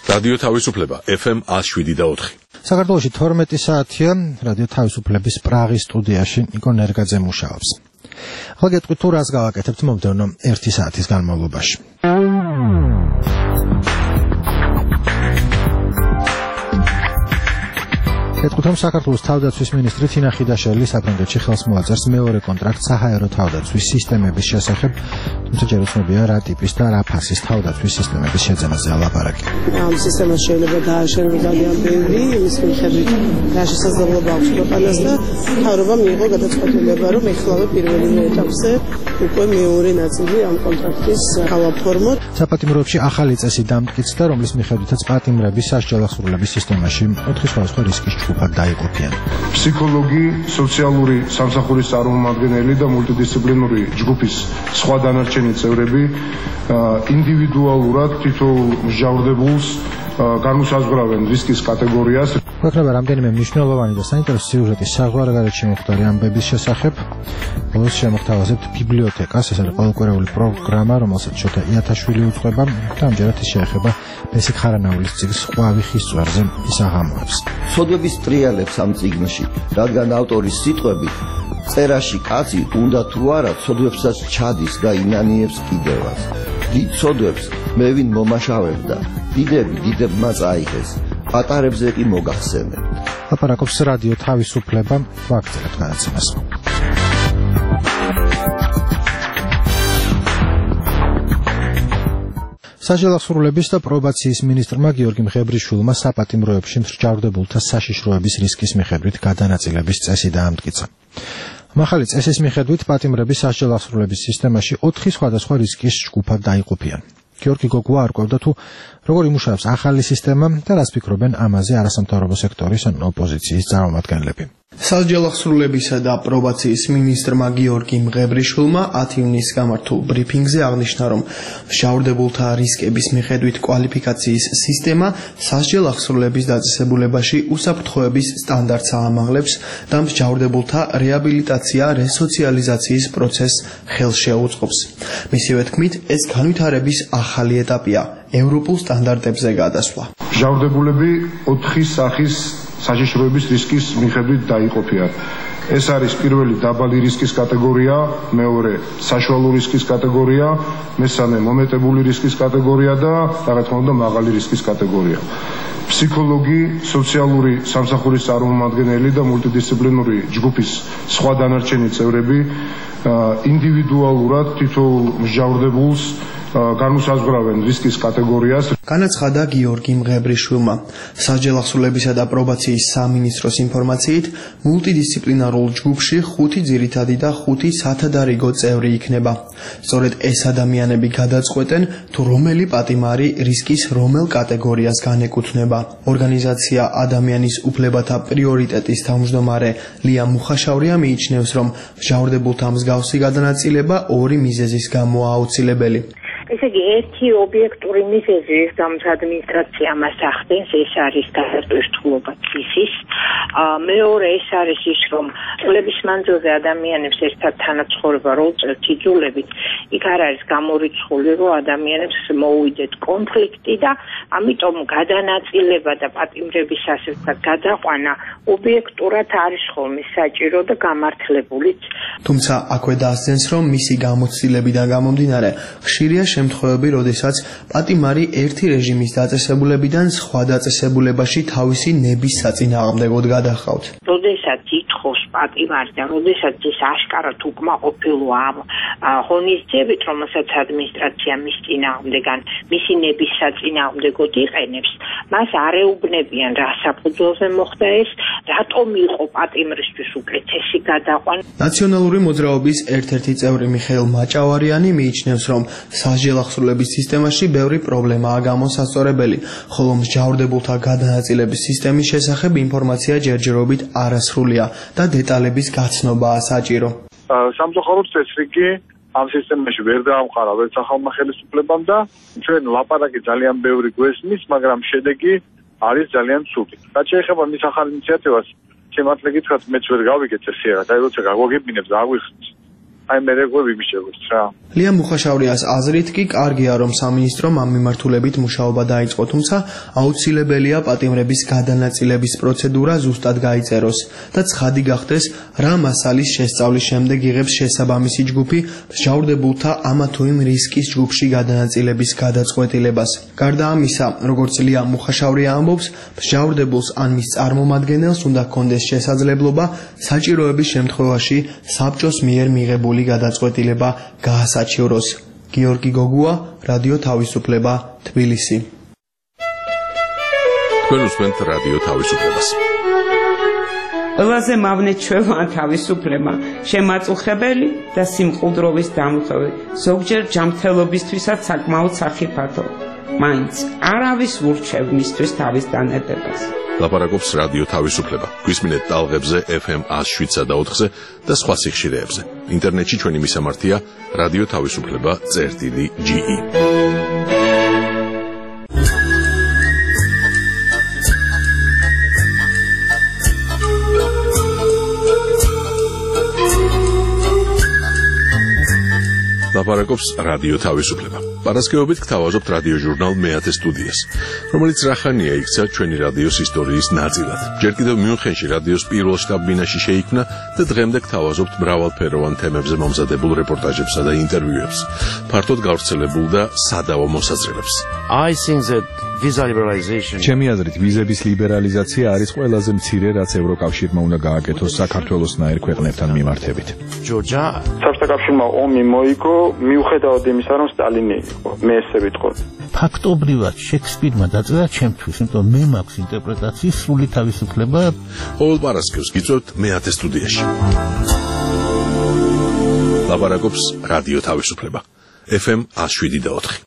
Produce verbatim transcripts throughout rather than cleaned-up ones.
რადიო თავისუფლება ეფ ემ one oh seven და four. საქართველოში თორმეტი საათია რადიო თავისუფლების პრაღის სტუდიაში ნიკო ნერგაძე მუშაობს. ახლა გეტყვით თუ რას გავაკეთებთ მომდევნო ერთი საათის განმავლობაში. გეტყვით რომ საქართველოს თავდაცვის მინისტრი თინა ხიდაშელი საფრანგეთში ხელს მოაწერს მეორე კონტრაქტს საჰაერო თავდაცვის სისტემების შესახებ, თუმცა ჯერ უცნობია რა ტიპის და რა ფასის თავდაცვის სისტემების შეძენაზე ალაპარაკი. ამ სისტემას შეიძლება დააშენოს ძალიან ბევრი, იმის მიხედვით რა შესაძლებლობა აქვს ქვეყანას და მთავრობა მიიღო გადაწყვეტილება, რომ ეხლავე პირველივე ეტაპზე უკვე მეორე ნაწილი ამ კონტრაქტის გავაფორმოთ. საპატიმროებში ახალი წესი დამტკიცდა, რომლის მიხედვითაც პატიმრების სასჯელ ახსრულების სისტემაში ოთხი სხვადასხვა რისკის ჯგუფად დაიყოფიან. ფსიქოლოგი, სოციალური სამსახურის წარმომადგენელი და მულტიდისციპლინური ჯგუფის სხვა დანარჩენი წევრები ინდივიდუალურად თითოეულ მსჯავრდებულს განუსაზღვრავენ რისკის კატეგორიას. გვექნება რამდენიმე მნიშვნელოვანი და საინტერესო სიუჟეტი საზღვარგარეთ შემოხდარი ამბების შესახებ. ბოლოს შემოგთავაზებთ ბიბლიოთეკას, ეს არის ყოველკვირეული პროგრამა, რომელსაც შოთა იათაშვილი უძღვება და ამჯერად ის შეეხება ბესიკ ხარანაულის წიგნს ყვავი ხის წვერზე ის აღამოებს. სოდვების ტრიალებს ამ წიგნში, რადგან ავტორის სიტყვები წერაში კაცი უნდა თუ არა სოდვებსაც ჩადის და ინანიებს კიდევაც. დიდ სოდვებს მე ვინ მომაშავებდა, დიდები დიდებმა წაიღეს, პატარებზე კი მოგახსენებთ. ლაპარაკობს რადიო თავისუფლება, ვაგრძელებთ განაცემას. სასჯელ ახსრულების და პრობაციის მინისტრმა გიორგი მღებრიშვილმა საპატიმროებში მსჯავრდებულთა საშიშროების რისკის მიხედვით გადანაწილების წესი დაამტკიცა. ახალი წესის მიხედვით პატიმრების სასჯელ ახსრულების სისტემაში ოთხი სხვადასხვა რისკის ჯგუფად დაიყოფიან. გიორგი გოგუა არკვევდა თუ როგორ იმუშავებს ახალი სისტემა და რას ფიქრობენ ამაზე არასამთავრობო სექტორის ან ოპოზიციის წარმომადგენლები. სასჯელ ახსრულებისა და პრობაციის მინისტრმა გიორგი მღებრიშვილმა ათი ივნისს გამართულ ბრიფინგზე აღნიშნა, რომ მსჯავრდებულთა რისკების მიხედვით კვალიფიკაციის სისტემა სასჯელ ახსრულების დაწესებულებაში უსაფრთხოების სტანდარტს აამაღლებს და მსჯავრდებულთა რეაბილიტაცია რესოციალიზაციის პროცესს ხელს შეუწყობს. მისივე თქმით, ეს განვითარების ახალი ეტაპია ევროპულ სტანდარტებზე გადასვლა. მსჯავრდებულები ოთხი სახის საშიშროების რისკის მიხედვით დაიყოფიან. ეს არის პირველი დაბალი რისკის კატეგორია, მეორე საშუალო რისკის კატეგორია, მესამე მომეტებული რისკის კატეგორია და რა თქმა უნდა მაღალი რისკის კატეგორია. ფსიქოლოგი, სოციალური სამსახურის წარმომადგენელი და მულტიდისციპლინური ჯგუფის სხვა დანარჩენი წევრები ინდივიდუალურად თითოეულ მსჯავრდებულს განუსაზღვრავენ რისკის კატეგორიას. განაცხადა გიორგი მღებრიშვილმა. სასჯელ ახსრულებისა და პრობაციის სამინისტროს ინფორმაციით, მულტიდისციპლინარულ ჯგუფში ხუთი ძირითადი და ხუთი სათადარიგო წევრი იქნება. სწორედ ეს ადამიანები გადაწყვეტენ, თუ რომელი პატიმარი რისკის რომელ კატეგორიას განეკუთვნება. ორგანიზაცია ადამიანის უფლებათა პრიორიტეტის თავმჯდომარე ლია მუხაშავრია მიიჩნევს, რომ მსჯავრდებულთა მსგავსი გადანაწილება ორი მიზეზის გამო აუცილებელი. ესე იგი, ერთი ობიექტური მიზეზი, რის გამოც ადმინისტრაცია მას ახდენს, ეს არის გადატვირთულობა წისის. მეორე ეს არის ის, რომ წლების მანძილზე ადამიანებს ერთად თანაცხოვრება რო უწევთ იძულებით, იქ არ არის გამორიცხული, რომ ადამიანებს მოუვიდეთ კონფლიქტი და ამიტომ გადანაწილება და პატიმრების ასე ვთქვათ გადაყვანა ობიექტურად არის ხოლმე საჭირო და გამართლებულიც. თუმცა აქვე დაასწრეს, რომ მისი გამოცდილებიდან გამომდინარე ხშირია შემთხვევები, როდესაც პატიმარი ერთი რეჟიმის დაწესებულებიდან სხვა დაწესებულებაში თავისი ნების საწინააღმდეგოდ გადახავთ. როდესაც ითხოვს პატიმარი და როდესაც ის აშკარად უკმაყოფილო ამ ღონისძიებით, რომელსაც ადმინისტრაცია მის წინააღმდეგან მისი ნების საწინააღმდეგოდ იყენებს, მას არ ეუბნებიან რა საფუძველზე მოხდა ეს, რატომ იყო პატიმრისთვის უკეთესი გადაყვანა. ნაციონალური მოძრაობის ერთ-ერთი წევრი მიხეილ მაჭავარიანი მიიჩნევს, რომ სასჯელ ახსრულების სისტემაში ბევრი პრობლემაა გამოსასწორებელი, ხოლო მსჯავრდებულთა გადანაწილების სისტემის შესახებ ინფორმაცია ჯერჯერობით არასრულია და დეტალების გაცნობაა საჭირო. სამწუხაროდ წესრიგი ამ სისტემაში ვერ დაამყარა ვერც ახალმა ხელისუფლებამ და ჩვენ ლაპარაკი ძალიან ბევრი გვესმის, მაგრამ შედეგი არის ძალიან ცუდი. რაც შეეხება მის ახალ ინიციატივას, შემართლე გითხრათ, მეც ვერ გავიგეთ ესეა, და როცა გაგვაგებინებს და აღვიხსნით აი მე როგორ ვიმიჯეროთ რა. ლია მუხაშავრიას აზრით კი კარგია რომ სამინისტრომ ამ მიმართულებით მუშაობა დაიწყო, თუმცა აუცილებელია პატიმრების გადანაწილების პროცედურა ზუსტად გაიწეროს და ცხადი გახდეს რა მასალის შესწავლის შემდეგ იღებს შესაბამისი ჯგუფი მსჯავრდებულთა ამა თუ იმ რისკის ჯგუფში გადანაწილების გადაწყვეტილებას. გარდა ამისა, როგორც ლია მუხაშავრია ამბობს, მსჯავრდებულს ან მის წარმომადგენელს უნდა ჰქონდეს შესაძლებლობა საჭიროების შემთხვევაში საბჭოს მიერ მიღებული გადაწყვეტილება გაასაჩივროს. გიორგი გოგუა, რადიო თავისუფლება, თბილისი. თქვენ უსმენთ რადიო თავისუფლებას. ყველაზე მავნე ჩვევა თავისუფლება, შემაწუხებელი და სიმყუდროვის დამხები, ზოგჯერ ჯანმრთელობისთვისაც საკმაოდ სახიფათო. მაინც არავის ურჩევ მისთვის თავის დანებებას. ლაპარაკობს რადიო თავისუფლება. გვისმინეთ ტალღებზე ეფ ემ ათს შვიდსა და ოთხზე და სხვა სიხშირეებზე. ინტერნეტში ჩვენი მისამართია რადიო თავისუფლება წერტილი ჯი ი. ლაპარაკობს რადიო თავისუფლება. პარასკევობით გთავაზობთ რადიო ჟურნალ მეათე სტუდიას, რომელიც რახანია იქცა ჩვენი რადიოს ისტორიის ნაწილად. ჯერ კიდევ მიუნხენში რადიოს პირველ შტაბ-ბინაში შეიქმნა და დღემდე გთავაზობთ მრავალფეროვან თემებზე მომზადებულ რეპორტაჟებსა და ინტერვიუებს, ფართოდ გავრცელებულ და სადავო მოსაზრებებს. I think that visa liberalization ჩემი აზრით ვიზების ლიბერალიზაცია არის ყველაზე მცირე, რაც ევროკავშირმა უნდა გააკეთოს საქართველოსნაირ ქვეყნებთან მიმართებით. Georgia საბჭოთა კავშირმა ომი მოიგო მიუხედავად იმისა, რომ სტალინი იყო, მე ესე ვიტყოდ. ფაქტობრივად შექსპირმა დაწერა ჩემთვის, იმიტომ მე მაქვს ინტერპრეტაციის სრული თავისუფლება. ყოველ პარასკევს გიწევთ მეათე სტუდიაში. ლაპარაკობს რადიო თავისუფლება. ეფ ემ ათს შვიდი და ოთხი.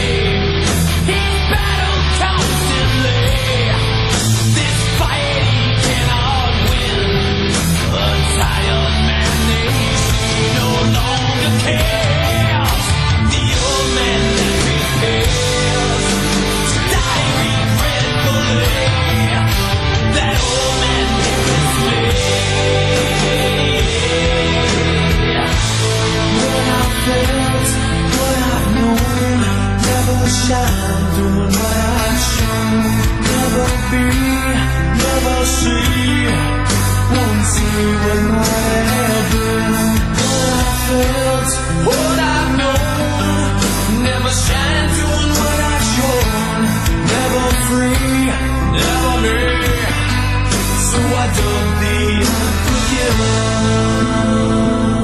Fighting shine doing what I should. Never be, never see. Won't see what might have been. What I felt, what I know. Never shine doing what I should. Never free, never me. So I dug the unforgiven.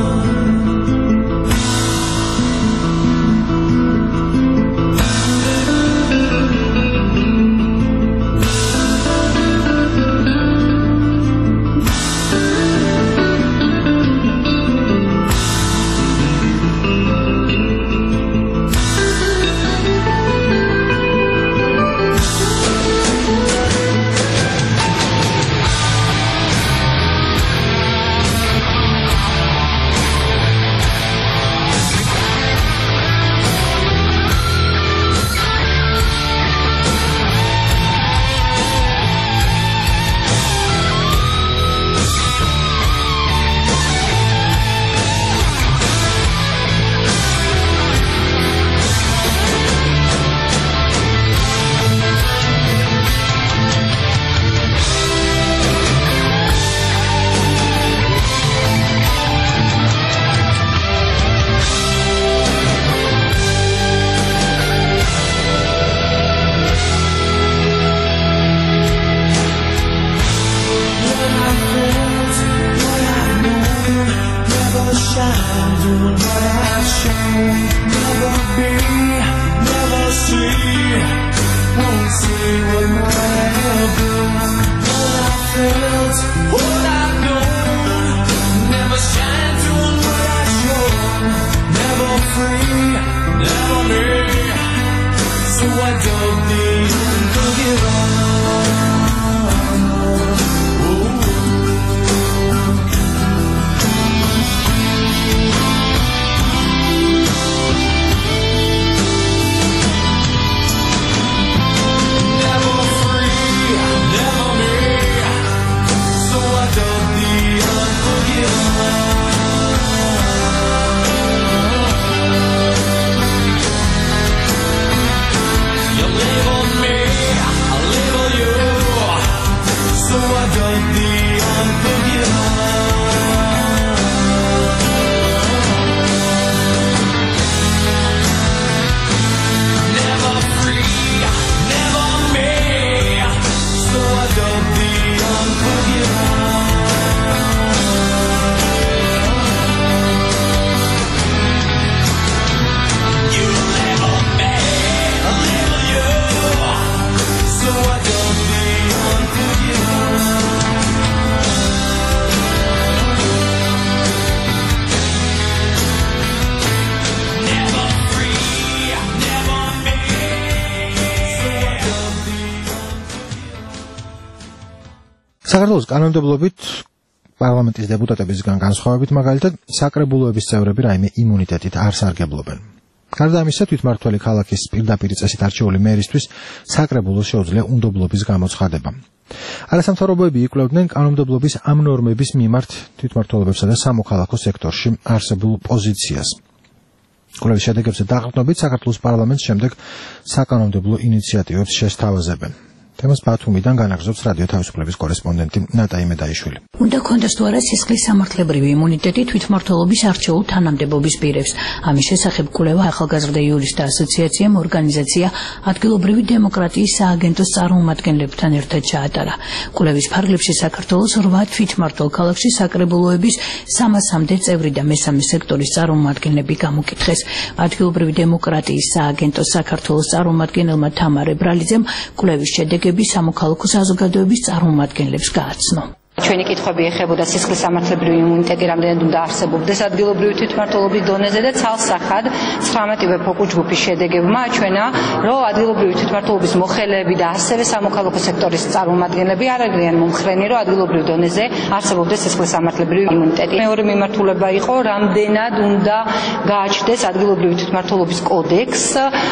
საქართველოს კანონმდებლობით პარლამენტის დეპუტატებისგან განსხვავებით მაგალითად საკრებულოების წევრები რაიმე იმუნიტეტით არ სარგებლობენ. გარდა ამისა, თვითმმართველი ქალაქის პირდაპირ წესით არჩეული მერისთვის საკრებულოს შეუძლია უნდობლობის გამოცხადება. არასამთავრობოები იკვლევდნენ კანონმდებლობის ამ ნორმების მიმართ თვითმმართველობებსა და სამოქალაქო სექტორში არსებულ პოზიციას. კვლევის შედეგებზე დაყრდნობით საქართველოს პარლამენტს შემდეგ საკანონმდებლო ინიციატივებს შესთავაზებენ. თემას ბათუმიდან განაგრძობს რადიო თავისუფლების კორესპონდენტი ნატა იმედაიშვილი. უნდა კონდეს თუ არა სისხლის სამართლებრივი იმუნიტეტი თვითმმართველობის არჩეულ თანამდებობის პირებს. ამის შესახებ კვლევა ახალგაზრდა იურისტთა ასოციაციამ ორგანიზაცია ადგილობრივი დემოკრატიის სააგენტოს წარმომადგენლებთან ერთად ჩაატარა. კვლევის ფარგლებში საქართველოს რვა თვითმმართველ ქალაქში საკრებულოების სამასამდე წევრი და მესამე სექტორის წარმომადგენლები გამოკითხეს. ადგილობრივი დემოკრატიის სააგენტოს საქართველოს წარმომადგენელმა თამარ ებრალიძემ კვლევის შედეგი სამოქალაქო საზოგადოების წარმომადგენლებს გააცნო. ჩვენი კითხვები ეხებოდა სისხლის სამართლებრივი იმუნიტეტი რამდენად უნდა არსებობდეს ადგილობრივი თვითმმართველობის დონეზე და ცალსახად ცხრამეტივე ფოკუს ჯგუფის შედეგებმა აჩვენა, რომ ადგილობრივი თვითმმართველობის მოხელეები და ასევე სამოქალაქო სექტორის წარმომადგენლები არ არიან მომხრენი, რომ ადგილობრივ დონეზე არსებობდეს სისხლის სამართლებრივი იმუნიტეტი. მეორე მიმართულება იყო, რამდენად უნდა გააჩნდეს ადგილობრივი თვითმმართველობის კოდექს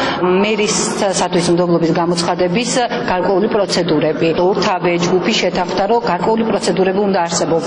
მერისათვის უნდობლობის გამოცხადების გარკვეული პროცედურები. ორთავე ჯგუფი შეთანხმდა, რომ გარკვეული პროცედურები უნდა არსებობდეს.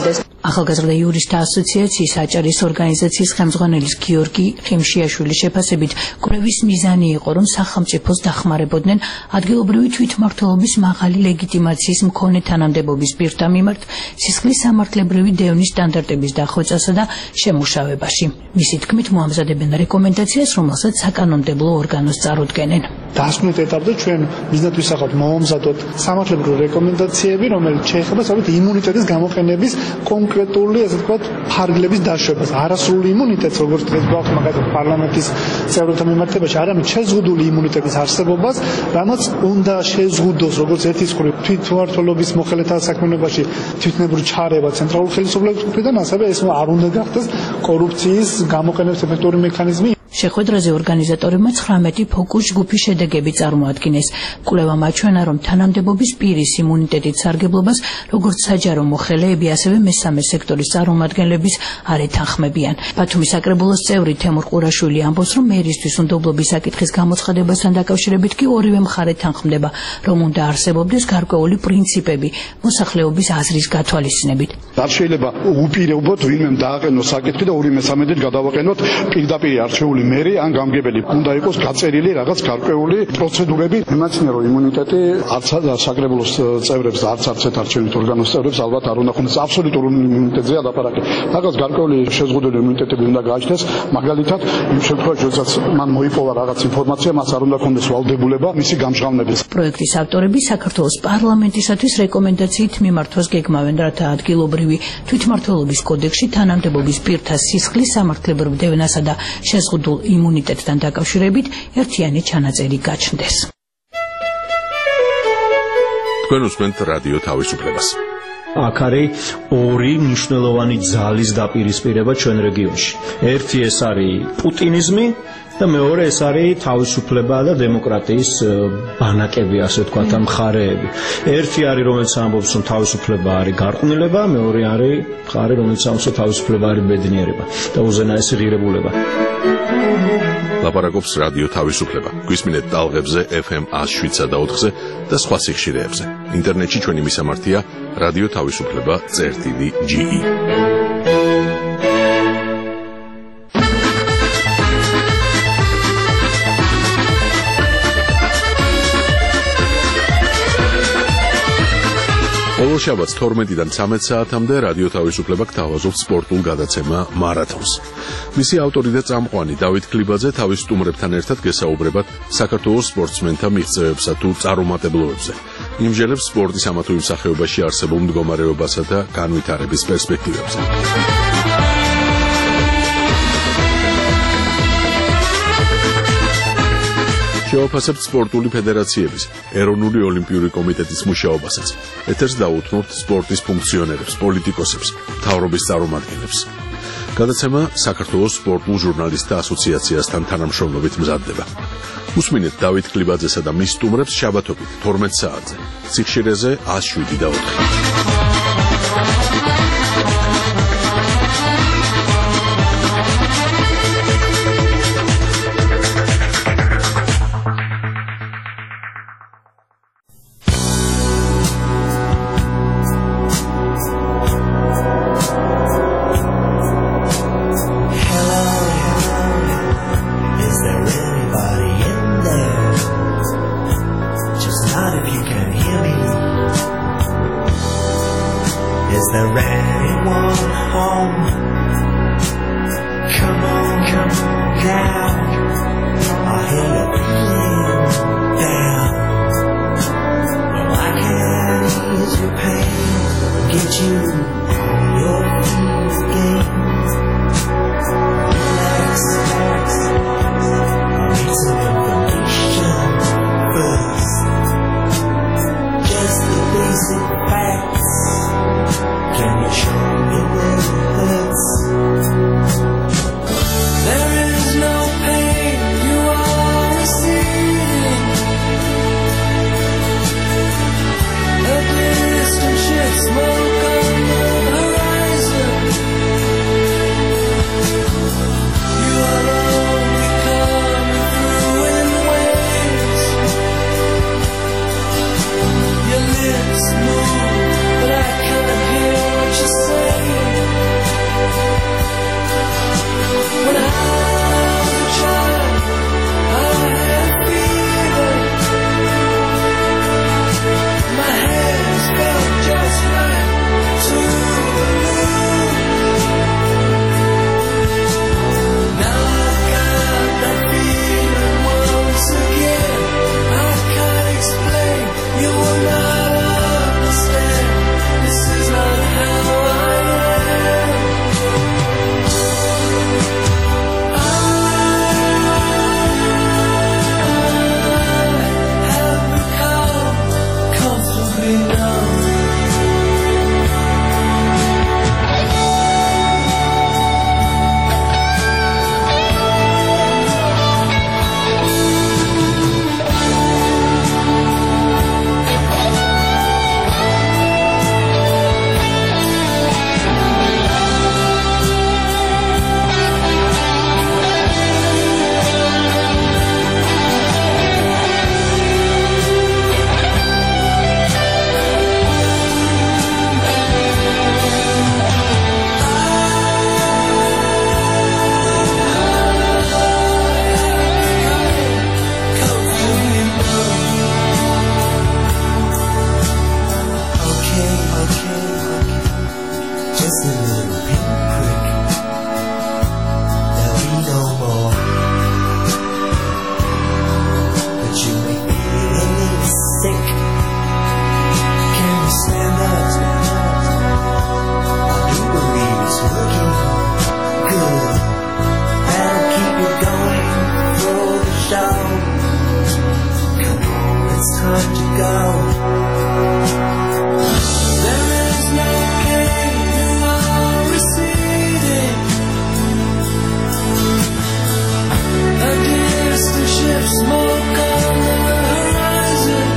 ახალგაზრდა იურისტთა ასოციაციის აჭარის ორგანიზაციის ხელმძღვანელის გიორგი ხიმშიაშვილის შეფასებით, კვლევის მიზანი იყო, რომ სახელმწიფოს დახმარებოდნენ ადგილობრივი თვითმმართველობის მაღალი ლეგიტიმაციის მქონე თანამდებობის პირთა მიმართ სისხლის სამართლებრივი დევნის სტანდარტების დახვეწასა და შემუშავებაში. მისი თქმით, მოამზადებენ რეკომენდაციას, რომელსაც საკანონმდებლო ორგანოს წარუდგენენ. დასკვნით ეტაპზე ჩვენ მიზნად ვისახავთ მოვამზადოთ სამართლებრივი რეკომენდაციები, რომელიც შეეხება სწორედ იმუნიტეტის გამოყენების კონკრეტული, ასე ვთქვათ, ფარგლების დაშვებას. არასრული იმუნიტეტს, როგორც დღეს გვაქვს მაგალითად პარლამენტის წევრთა მიმართებაში, არამედ შეზღუდული იმუნიტეტის არსებობას, რამაც უნდა შეზღუდოს, როგორც ერთის მხრივ თვითმმართველობის მოხელეთა საქმიანობაში თვითნებური ჩარევა ცენტრალურ ხელისუფლების მხრიდან, ასევე ეს არ უნდა გახდეს კორუფციის გამოყენების ეფექტური მექანიზმი. შეხვედრაზე ორგანიზატორებმა ცხრამეტი ფოკუს ჯგუფის შედეგები წარმოადგინეს. კვლევამ აჩვენა, რომ თანამდებობის პირის იმუნიტეტით სარგებლობას როგორც საჯარო მოხელეები, ასევე მესამე სექტორის წარმომადგენლებიც არ ეთანხმებიან. ბათუმის საკრებულოს წევრი თემურ ყურაშვილი ამბობს, რომ მერისთვის უნდობლობის საკითხის გამოცხადებასთან დაკავშირებით კი ორივე მხარე თანხმდება, რომ უნდა არსებობდეს გარკვეული პრინციპები მოსახლეობის აზრის გათვალისწინებით. არ შეიძლება უპირობოდ ვინმე დააყენოს საკითხი და ორი მესამედით გადავაყენოთ პირდაპირ არჩეული მერი ან გამგებელი. უნდა იყოს გაწერილი რაღაც გარკვეული პროცედურები. იმაცინე რომ იმუნიტეტი არც საკრებულოს წევრებს და არც არც ერთ არჩევნით ორგანოს წევრებს ალბათ არ უნდა ხონდეს აბსოლუტურ იმუნიტეტზეა ლაპარაკი. რაღაც გარკვეული შეზღუდული იმუნიტეტები უნდა გააჩნდეს. მაგალითად, იმ შემთხვევაში, როდესაც მან მოიპოვა რაღაც ინფორმაცია, მას არ უნდა ხონდეს ვალდებულება მისი გამჟღავნების. პროექტის ავტორები საქართველოს პარლამენტისათვის რეკომენდაციით მიმართვას გეგმავენ, რათა ადგილობრივი თვითმმართველობის კოდექსში თანამდებობის პირთა სისხლის სამართლებრივ დევნასა და შეზღუდულ იმუნიტეტთან დაკავშირებით ერთიანი ჩანაწერი გაჩნდეს. თქვენ უსმენთ რადიო თავისუფლებას. აქ არის ორი მნიშვნელოვანი ძალის დაპირისპირება ჩვენ რეგიონში. ერთი ეს არის პუტინიზმი და მეორე ეს არის თავისუფლება და დემოკრატიის ბანაკები, ასე ვთქვათ, ამ მხარეები. ერთი არის, რომელიც ამბობს, რომ თავისუფლება არის გარყვნილება, მეორე არის მხარე, რომელიც ამბობს, რომ თავისუფლება არის ბედნიერება და უზენაესი ღირებულება. ლაპარაკობს რადიო თავისუფლება. გვისმინეთ ტალღებზე ეფ ემ one oh seven და ოთხზე და სხვა სიხშირეებზე. ინტერნეტში ჩვენი მისამართია რადიო თავისუფლება წერტილი ჯი ი. ბოლო შაბათს თორმეტიდან ცამეტ საათამდე რადიო თავისუფლება გთავაზობს სპორტულ გადაცემა მარათონს. მისი ავტორი და წამყვანი დავით ქლიბაძე თავის სტუმრებთან ერთად გესაუბრებათ საქართველოს სპორტსმენთა მიღწევებსა თუ წარუმატებლობებზე. იმჟელებს სპორტის ამა თუ იმ სახეობაში არსებულ მდგომარეობასა და განვითარების პერსპექტივებზე. შევაფასებთ სპორტული ფედერაციების, ეროვნული ოლიმპიური კომიტეტის მუშაობასაც. ეთერს დაუთმობთ სპორტის ფუნქციონერებს, პოლიტიკოსებს, მთავრობის წარმომადგენლებს. გადაცემა საქართველოს სპორტულ ჟურნალისტთა ასოციაციასთან თანამშრომლობით მზადდება. უსმინეთ დავით ქლიბაძესა და მის სტუმრებს შაბათობით თორმეტ საათზე. სიხშირეზე one oh seven და ოთხი. down. Come on, it's time to go. There is no king, you are receding. A distant ship, smoke on the horizon.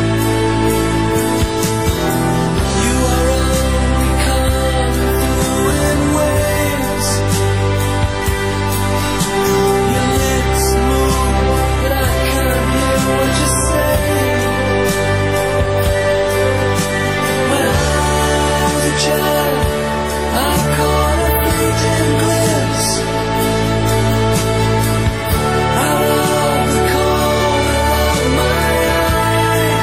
You are only coming through in waves. Your lips move, but I can't hear what you're saying. When I was a child, I caught a fleeting glimpse out of the corner of my eye.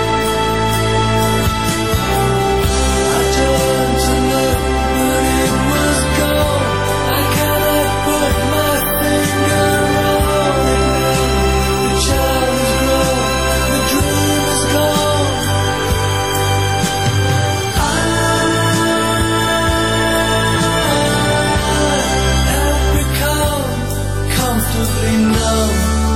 I turned to look, but it was gone. I cannot put my finger on it now. The child is grown, the dream is gone. I have become comfortably numb.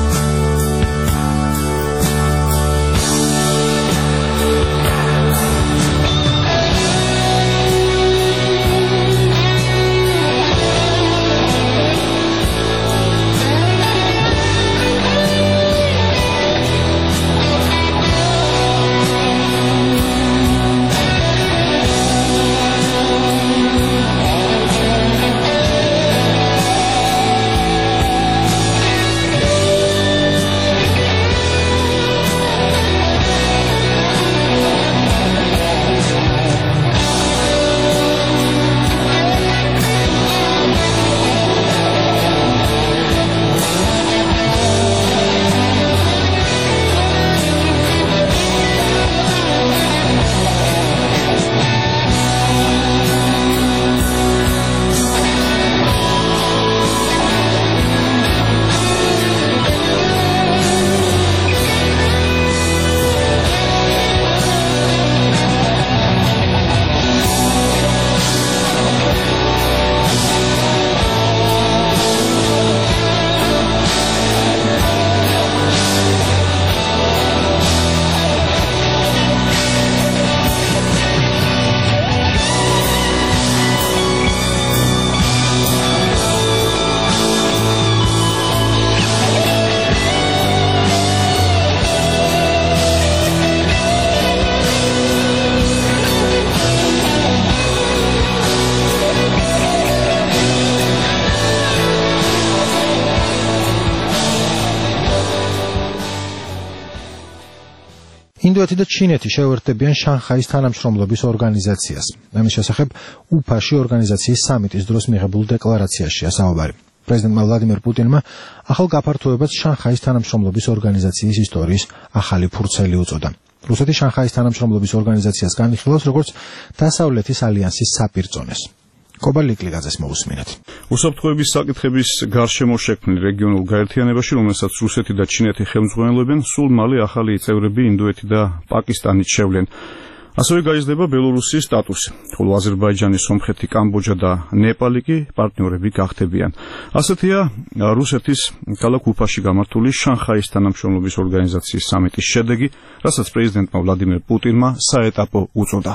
ინდოეთი და ჩინეთი შეუერთდებიან შანხაის თანამშრომლობის ორგანიზაციას. ამის შესახებ უფაში ორგანიზაციის სამიტის დროს მიღებულ დეკლარაციაშია საუბარი. პრეზიდენტმა ვლადიმერ პუტინმა ახალ გაფართოებას შანხაის თანამშრომლობის ორგანიზაციის ისტორიის ახალი ფურცელი უწოდა. რუსეთი შანხაის თანამშრომლობის ორგანიზაციას განიხილავს როგორც დასავლეთის ალიანსის საპირწონეს. კობალიკლიგაძეს მოусმინეთ. უსაფრთხოების საკითხების გარშემო შექმნილ რეგიონულ გაერთიანებაში, რომელსაც რუსეთი და ჩინეთი ხელმძღვანელობენ, სულ მალე ახალი წევრები ინდოეთი და პაკისტანით შევლენ. ასევე გაიზრდება ბელორუსის სტატუსი, ხოლო აზერბაიჯანი, სომხეთი, კამბოჯა და ნეპალი კი პარტნიორები გახდებიან. ასეთია რუსეთის ქალაქ უფაში გამართული შანხაის თანამშრომლობის ორგანიზაციის სამიტის შედეგი, რასაც პრეზიდენტმა ვლადიმერ პუტინმა საეტაპო უწოდა.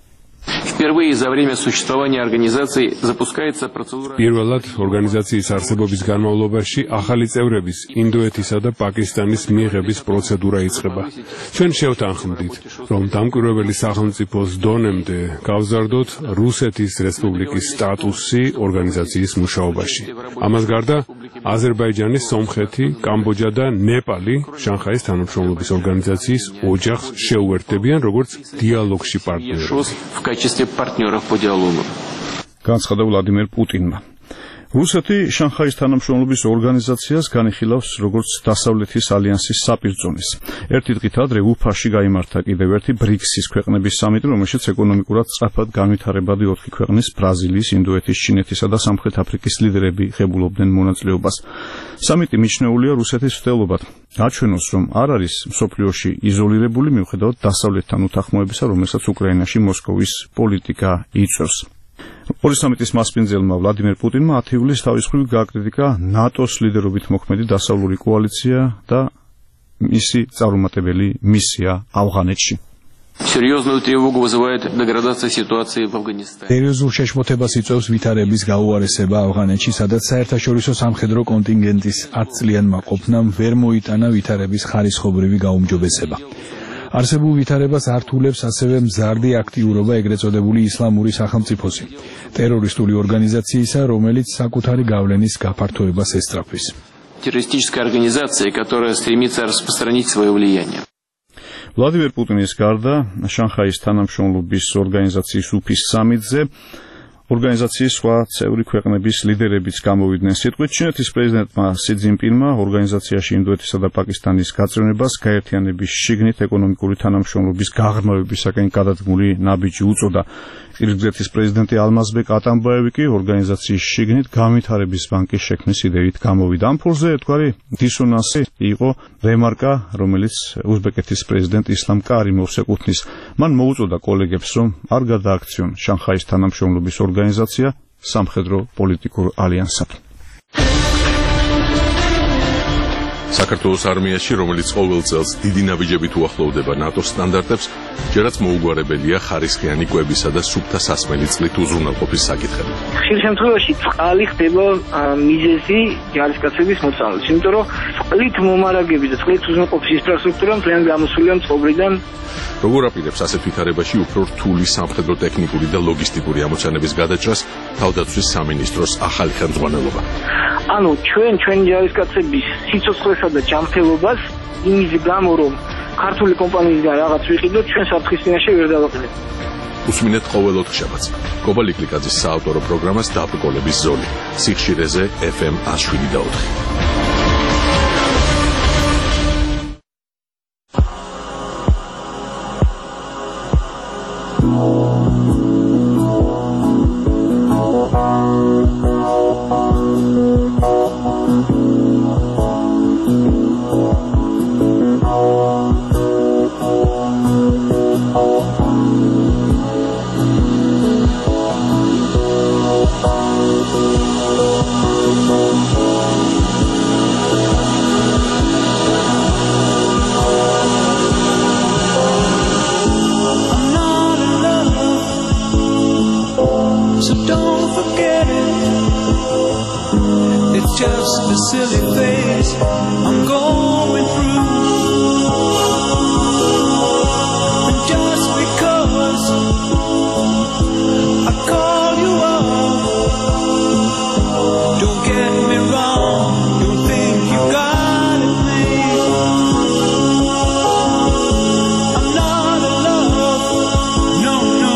Впервые за время существования организации запускается процедура. Პირველად ორგანიზაციის არსებობის განმავლობაში ახალი წევრების ინდოეთისა და პაკისტანის მიღების პროცედურა იწყება. ჩვენ შევთანხმდით, რომ დამკვირვებელი სახელმწიფოს დონემდე გავზარდოთ რუსეთის რესპუბლიკის სტატუსი ორგანიზაციის მუშაობაში. ამას გარდა აზერბაიჯანი, სომხეთი, კამბოჯა და ნეპალი შანხაის თანამშრომლობის ორგანიზაციის ოჯახს შეუერთდებიან როგორც დიალოგში პარტნიორები. В качестве партнеров по диалогу. განცხადა ვლადიმერ პუტინმა. რუსეთი შანხაის თანამშრომლობის ორგანიზაციას განიხილავს როგორც დასავლეთის ალიანსის საპირწონეს. ერთი დღით ადრე უფაში გაიმართა კიდევ ერთი ბრიქსის ქვეყნების სამიტი, რომელშიც ეკონომიკურად სწრაფად განვითარებადი ოთხი ქვეყნის ბრაზილიის, ინდოეთის, ჩინეთისა და სამხრეთ აფრიკის ლიდერები ღებულობდნენ მონაწილეობას. სამიტი მიჩნეულია რუსეთის მცდელობად აჩვენოს, რომ არ არის მსოფლიოში იზოლირებული მიუხედავად დასავლეთთან უთანხმოებისა, რომელსაც უკრაინაში მოსკოვის პოლიტიკა იწვევს. ორი სამიტის მასპინძელმა ვლადიმერ პუტინმა ათი ივლისს თავისუფლად გააკრიტიკა ნატოს ლიდერობით მოქმედი დასავლური კოალიცია და მისი წარუმატებელი მისია ავღანეთში. Серьезную тревогу вызывает деградация ситуации в Афганистане. სერიოზულ შეშმოთებას იწვევს ვითარების გაუარესება ავღანეთში, სადაც საერთაშორისო სამხედრო კონტინგენტის ათ წლიანმა ყოფნამ ვერ მოიტანა ვითარების ხარისხობრივი გაუმჯობესება. არსებულ ვითარებას ართულებს ასევე მზარდი აქტიურობა ეგრეთ წოდებული ისლამური სახელმწიფოსი, ტერორისტული ორგანიზაციისა, რომელიც საკუთარი გავლენის გაფართოებას ესწრაფვის. Террористическая организация, которая стремится распространить свое влияние. ვლადიმერ პუტინის გარდა შანხაის თანამშრომლობის ორგანიზაციის უფის სამიტზე ორგანიზაციის სხვა წევრი ქვეყნების ლიდერებიც გამოვიდნენ სიტყვით. ჩინეთის პრეზიდენტმა სი ძინპინმა ორგანიზაციაში ინდოეთისა და პაკისტანის გაწევნებას გაერთიანების შიგნით ეკონომიკური თანამშრომლობის გაღრმავებისაკენ გადადგმული ნაბიჯი უწოდა. ყირგიზეთის პრეზიდენტი ალმაზბეკ ატამბაევი კი ორგანიზაციის შიგნით განვითარების ბანკის შექმნის იდეით გამოვიდა. ამ ფურზე თქვარი დისონანსი იყო რემარკა, რომელიც უზბეკეთის პრეზიდენტ ისლამ კარიმოვს ეკუთვნის. მან მოუწოდა კოლეგებს, რომ არ გადააქციონ შანხაის თანამშრომლობის ორგანიზაცია სამხედრო პოლიტიკურ ალიანსად. საქართველოს არმიაში, რომელიც ყოველ წელს დიდი ნაბიჯებით უახლოვდება ნატოს სტანდარტებს, ჯერაც მოუგვარებელია ხარისხიანი კვებისა და სუფთა სასმელი წყლით უზრუნველყოფის საკითხები. ხშირ შემთხვევაში წყალი ხდება მიზეზი ჯარისკაცების მოწამვლის, იმიტომ რომ წყლით მომარაგების და წყლით უზრუნველყოფის ინფრასტრუქტურა მთლიან გამოსულია წყობრიდან. როგორ აპირებს ასეთ ვითარებაში უფრო რთული სამხედრო ტექნიკური და ლოგისტიკური ამოცანების გადაჭრას თავდაცვის სამინისტროს ახალი ხელმძღვანელობა? ანუ ჩვენ ჩვენი ჯარისკაცების სიცოცხლესა და ჯანმრთელობას იმის გამო რომ ქართული კომპანიისგან რაღაც ვიყიდოთ, ჩვენ საფრთხის წინაშე ვერ დავაყენებთ. უსმინეთ ყოველ ოთხშაბათს კობა ლიკლიკაძის საავტორო პროგრამას დაბრკოლების ზოლი სიხშირეზე ეფ ემ ათს შვიდი და ოთხი. So don't forget it. It's just a silly phase I'm going through. And just because I call you up, don't get me wrong, don't think you got it made. I'm not in love, no, no.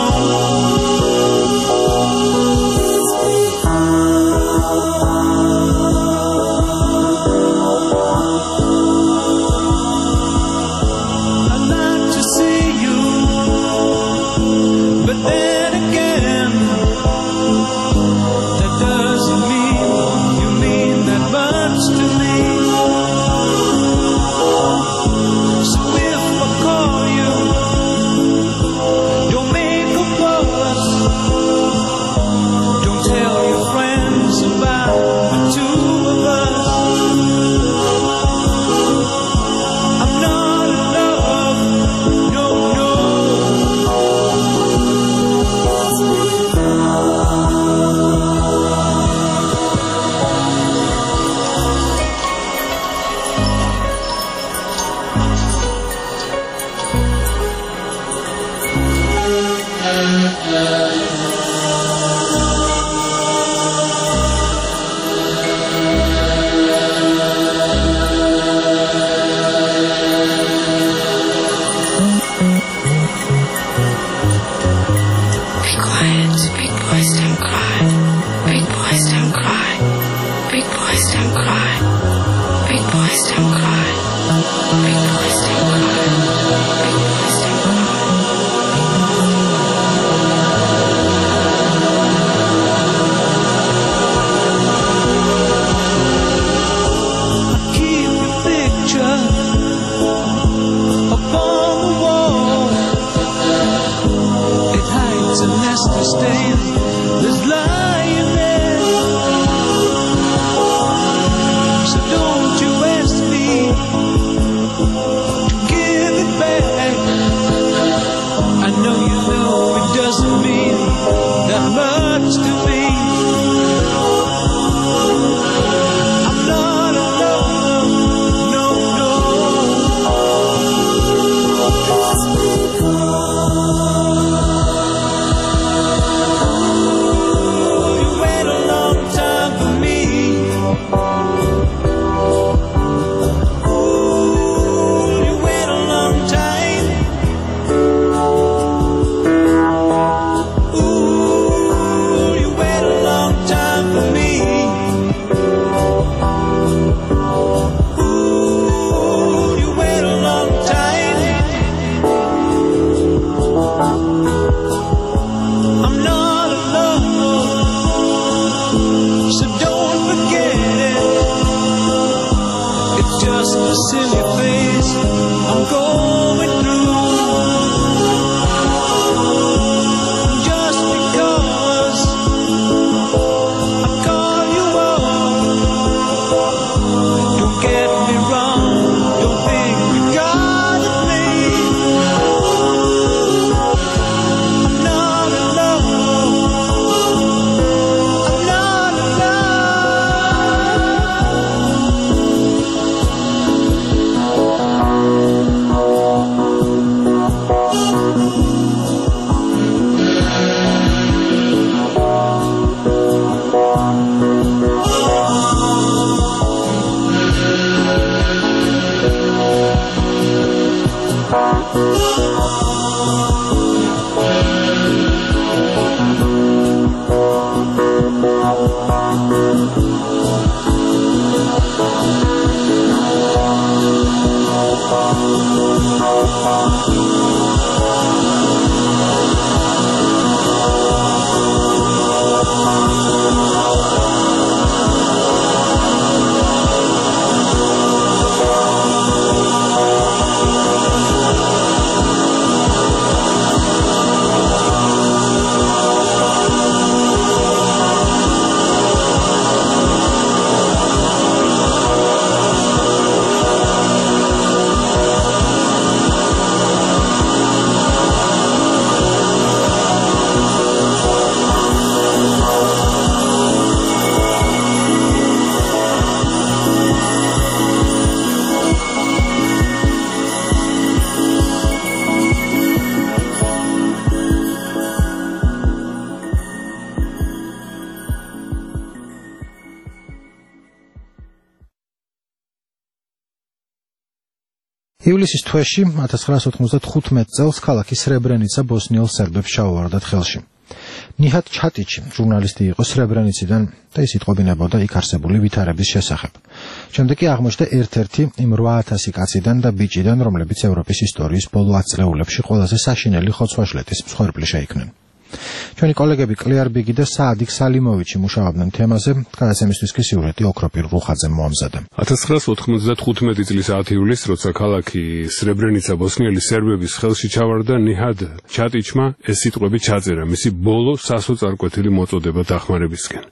ივლისის თვეში ათას ცხრაას ოთხმოცდათხუთმეტ წელს ქალაქი სრებრენიცა ბოსნიელ სერბებს ჩაუვარდათ ხელში. ნიჰად ჩატიჩი ჟურნალისტი იყო სრებრენიციდან და ის იტყობინებოდა იქ არსებული ვითარების შესახებ. შემდეგ კი აღმოჩნდა ერთ-ერთი იმ რვა ათასი კაციდან და ბიჭიდან, რომლებიც ევროპის ისტორიის ბოლო ათ წლეულებში ყველაზე საშინელი ხოცვა-ჟლეტის მსხვერპლი შეიქმნენ. ჩვენი კოლეგები კლიარ ბიგი და საადიქ სალიმოვიჩი მუშაობდნენ თემაზე, გადაცემისთვის კი სიუჟეტი ოქროპირ რუხაძემ მოამზადა. ათას ცხრაას ოთხმოცდათხუთმეტი წლის ათი ივლისს, როცა ქალაქი სრებრენიცა ბოსნიელი სერბების ხელში ჩავარდა, ნიჰად ჩატიჩმა ეს სიტყვები ჩაწერა მისი ბოლო სასოწარკვეთილი მოწოდება დახმარებისკენ.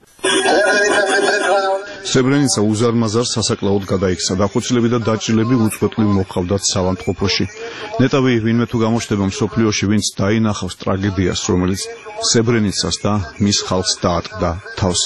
სრებრენიცა უზარმაზარ სასაკლაოდ გადაიქცა, დახოცილები და დაჭრილები უწყვეტლი მოჰყავდათ სავანტყოფოში. ნეტავი ვინმე თუ გამოჩნდება მსოფლიოში, ვინც დაინახავს ტრაგედიას, რომელიც სრებრენიცას და მის ხალხს დაატყდა თავს.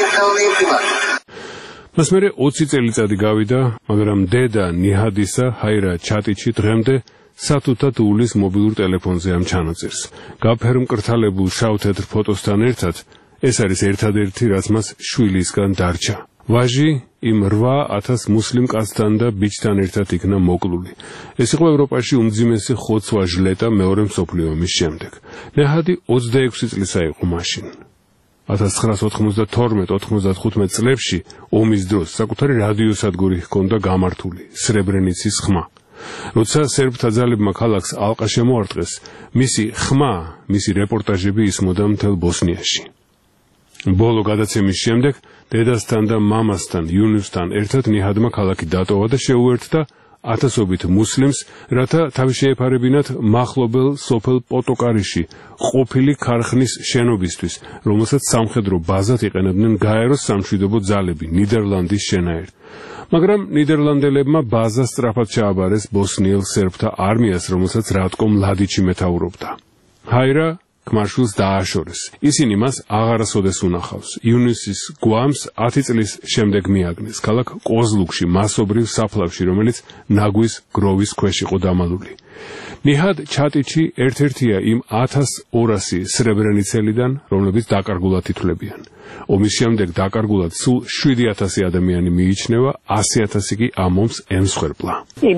მას მერე ოცი წელიწადი გავიდა, მაგრამ დედა ნიჰადისა, ჰაირა ჩატიჩი დღემდე სათუთად უვლის მობილურ ტელეფონზე ამ ჩანაწერს. გაფერმკრთალებულ შავ-თეთრ ფოტოსთან ერთად ეს არის ერთადერთი, რაც მას შვილისგან დარჩა. ვაჟი იმ რვა ათას მუსლიმ კაცთან და ბიჭთან ერთად იქნა მოკლული. ეს იყო ევროპაში უმძიმესი ხოცვა-ჟლეტა მეორე მსოფლიო ომის შემდეგ. ნეჰადი ოცდაექვსი წლისა იყო მაშინ. ათას ცხრაას ოთხმოცდათორმეტ ოთხმოცდათხუთმეტ წლებში ომის დროს საკუთარი რადიოსადგური ჰქონდა გამართული, სრებრენიცის ხმა. როცა სერბთა ძალებმა ქალაქს ალყა შემოარტყეს, მისი ხმა, მისი რეპორტაჟები ისმოდა მთელ ბოსნიაში. ბოლო გადაცემის შემდეგ დედასთან და მამასთან, იუნუსთან ერთად ნიჰადმა ქალაქი დატოვა და შეუერთდა ათასობით მუსლიმს, რათა თავი შეეფარებინათ მახლობელ სოფელ პოტოკარიში ყოფილი ქარხნის შენობისთვის, რომელსაც სამხედრო ბაზად იყენებდნენ გაეროს სამშვიდობო ძალები ნიდერლანდის შენაერთ. მაგრამ ნიდერლანდელებმა ბაზა სწრაფად ჩააბარეს ბოსნიელ სერბთა არმიას, რომელსაც რატკო მლადიჩი მეთაურობდა. ჰაირა ქმარშვილს დააშორეს. ისინი მას აღარასოდეს უნახავს. იუნუსის გვამს ათი წლის შემდეგ მიაგნეს ქალაქ ყოზლუქში, მასობრივ საფლავში, რომელიც ნაგვის გროვის ქვეშ იყო დამალული. ნიჰად ჩატიჩი ერთ-ერთია იმ ათას ორასი სრებრენიცელიდან, რომლებიც დაკარგულად ითვლებიან. ომის შემდეგ დაკარგულად სულ შვიდი ათასი ადამიანი მიიჩნევა, ასი ათასი კი ამ ომს ემსხვერპლა.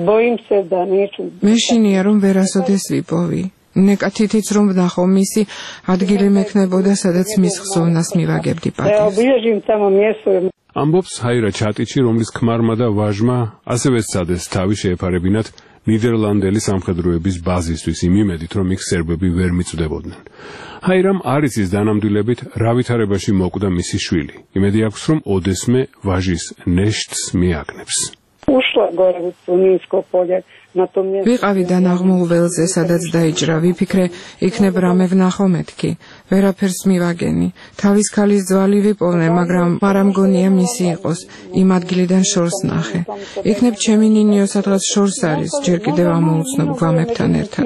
მე შინია რომ ვერასოდეს ვიპოვი. ნეკათითიც რომ ვნახო მისი ადგილი მექნებოდა, სადაც მის ხსოვნას მივაგებდი პატივს. ამბობს ჰაირა ჩატიჩი, რომლის ქმარმა და ვაჟმა ასევე სცადეს თავი შეეფარებინათ ნიდერლანდელი სამხედროების ბაზისთვის იმ იმედით, რომ იქ სერბები ვერ მიწვდებოდნენ. ჰაირამ არ იცის დანამდვილებით რა ვითარებაში მოკვდა მისი შვილი. იმედი აქვს, რომ ოდესმე ვაჟის ნეშტს მიაგნებს. ვიყავი დანაღმულ ველზე, სადაც დაიჭრა, ვიფიქრე, იქნებ რამე ვნახო მეთქი. ვერაფერს მივაგენი. თავის ქალის ძვალი ვიპოვნე, მაგრამ არა მგონია მისი იყოს. იმ ადგილიდან შორს ნახე. იქნებ ჩემი ნინიო სადღაც შორს არის, ჯერ კიდევ ამოუცნობ გვამებთან ერთად.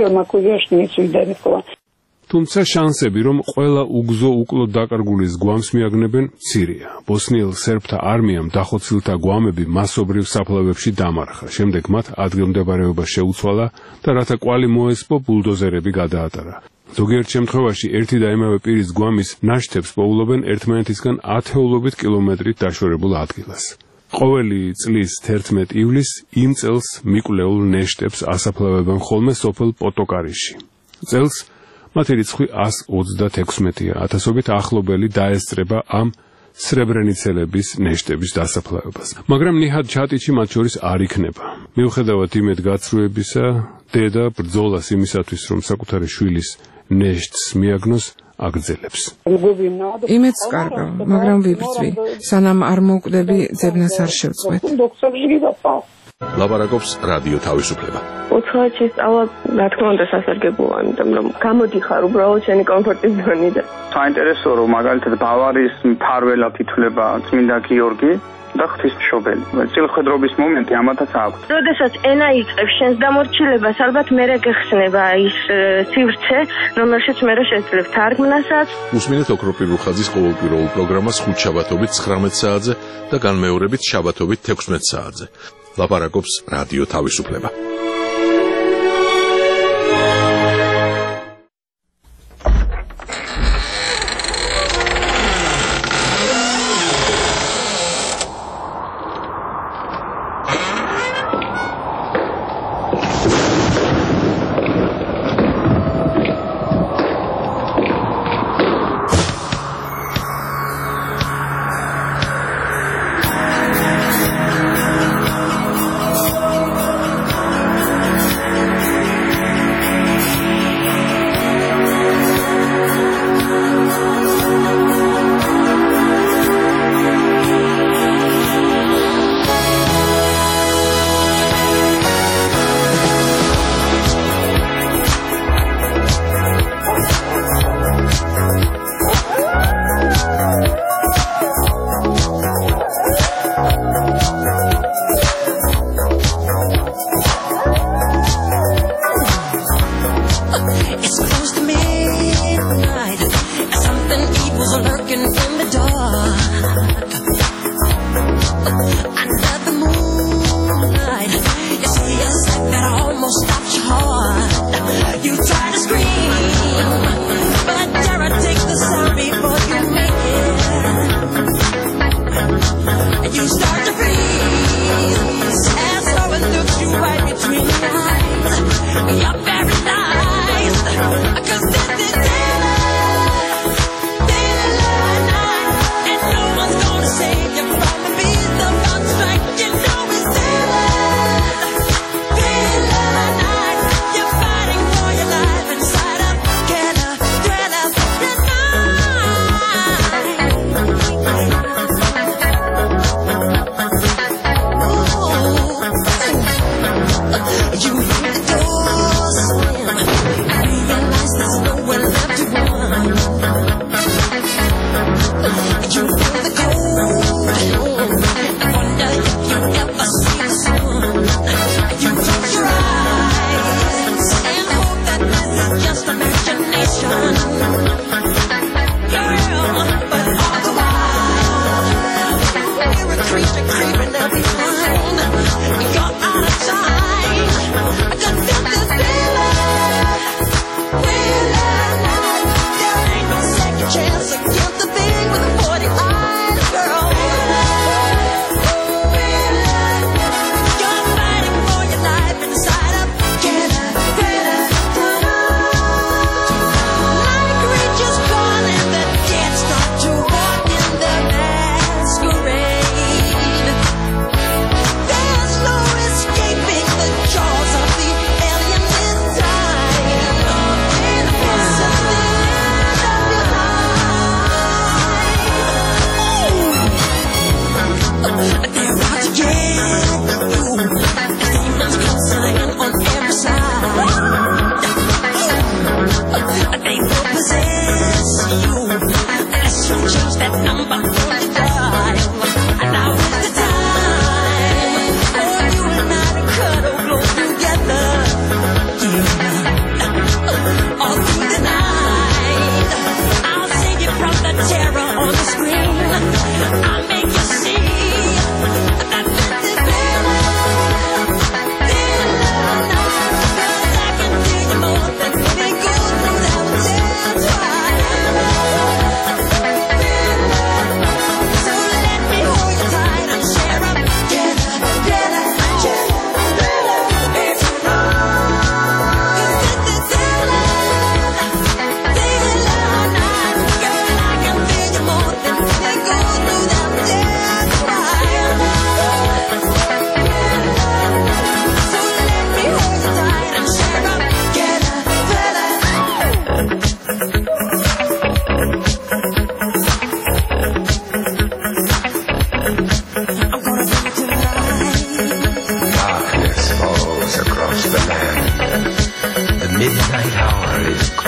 თუმცა შანსები, რომ ყველა უგზო უკლოდ დაკარგულის გვამს მიაგნებენ, მცირეა. ბოსნიელ სერბთა არმიამ დახოცილთა გვამები მასობრივ საფლავებში დამარხა. შემდეგ მათ ადგილმდებარეობა შეუცვალა და რათა კვალი მოესპო, ბულდოზერები გადაატარა. ზოგიერთ შემთხვევაში ერთი და იმავე პირის გვამის ნაშთებს პოულობენ ერთმანეთისგან ათეულობით კილომეტრით დაშორებულ ადგილას. ყოველი წლის თერთმეტ ივლისს იმ წელს მიკვლეულ ნეშტებს ასაფლავებენ ხოლმე სოფელ პოტოკარიში. წელს მათი რიცხვი ას ოცდათექვსმეტია, ათასობით ახლობელი დაესწრება ამ სრებრენიცელების ნეშტების დასაფლავებას. მაგრამ ნიჰად ჩატიჩი მათ შორის არ იქნება. მიუხედავად იმედ გაცრუებისა, დედა ბრძოლას იმისათვის, რომ საკუთარი შვილის ნეშტს მიაგნოს, აგრძელებს. იმედს კარგავ, მაგრამ ვიბრძვი, სანამ არ მოვკვდები, ძებნას არ შევწყვეტ. ლაპარაკობს რადიო თავისუფლება. უცხოეთში სწავლა, რა თქმა უნდა, სასარგებლოა, იმიტომ რომ გამოდიხარ უბრალოდ შენი კომფორტის ზონიდან. საინტერესოა, რომ მაგალითად ბავარიის მფარველად ითვლება წმინდა გიორგი და ღვთისმშობელი. წილხვედრობის მომენტი ამათაც აქვს. როდესაც ენა იწყებს შენს დამორჩილებას, ალბათ მერე გეხსნება ის სივრცე, რომელშიც მერე შეძლებ თარგმნასაც. უსმინეთ ოქროპირ რუხაძის ყოველკვირეულ პროგრამას ხუთშაბათობით ცხრამეტ საათზე და განმეორებით შაბათობით თექვსმეტ საათზე. ლაპარაკობს რადიო თავისუფლება.